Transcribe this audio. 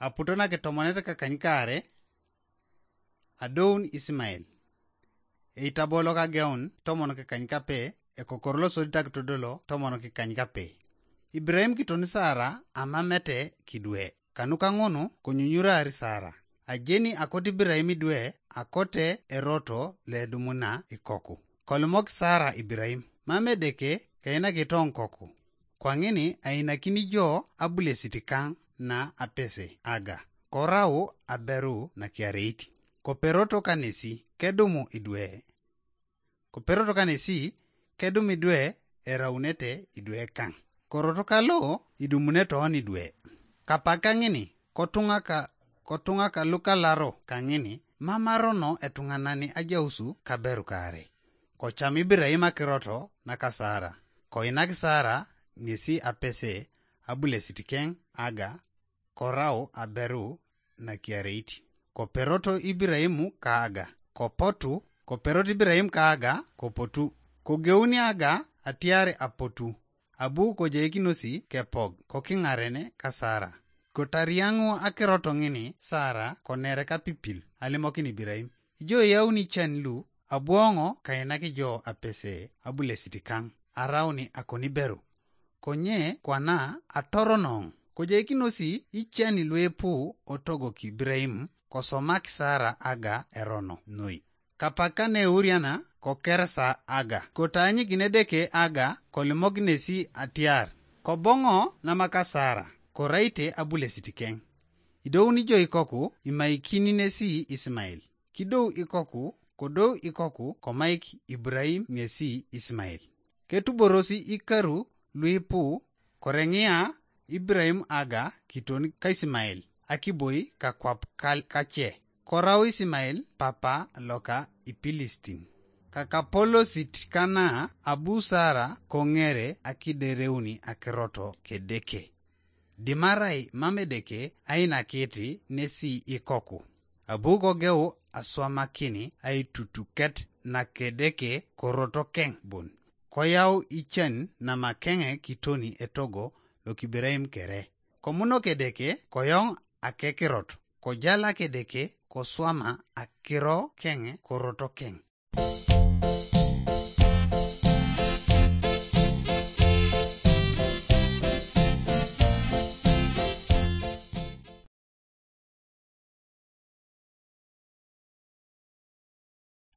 aputona ke tomonete ka kanyikare adoun Ismael eitabolo ka geun tomono ke kanyikape ekokorlo sodita kitodolo tomono ke kanyikape. Ibrahim kitoni Sara amamete kidwe kanuka ngunu kunyunyurari Sara ajeni akote Ibrahim idwe akote eroto ledumuna ikoku kolmok Sara Ibrahim mamedeke kaina kitong koku kwangini aina kini jo abule sitikang na apese aga korau aberu na kiareiti koperoto kanesi kedumu idwe idwe eraunete idwe kang koroto kalo idumune ton idwe kapakangini kotunga ka luka laro kangini mamarono etunganani ajausu kaberu kare kocham Ibrahim akiroto na kasara koinak Sara ngesi apese abule sitikeng aga korau aberu na kiareiti koperoto Ibrahimu kaaga koperoto Ibrahim kaaga kopotu kogeuni aga atiare apotu abu kojekinosi kepog kokingarene ka Sara kotariangu akiroto ngini Sara konere ka pipil alimokin Ibrahim ijo yauni chanlu abuongo kainaki jo apese abule sitikang arauni akoni beru konye kwana atoronong kojekinosi ichani lwepu otogo ki Ibrahim kosomak Sara aga erono noi kapakane uriana kokersa aga kotanyi ginedeke aga kolimognesi atiar kobongo namaka Sara koraite abule sitikeng idouni jo ikoku imaikini nesi Ismael kidou ikoku komaik Ibrahim ngesi Ismael ketuborosi ikaru luipu korengia Ibrahim aga kitoni ka Ismael akiboi kakwap kache korau Ismael papa loka Ipilistin kakapolo sitikana abu Sara kongere akidereuni akiroto kedeke dimarai mamedeke aina kiti nesi ikoku abu kogeu aswamakini aitutuket na kedeke koroto keng bun koyau ichan na makenge kitoni etogo lo Ibrahim kere komuno kedeke koyong akekiroto kojala kedeke koswama akiro kenge koroto keng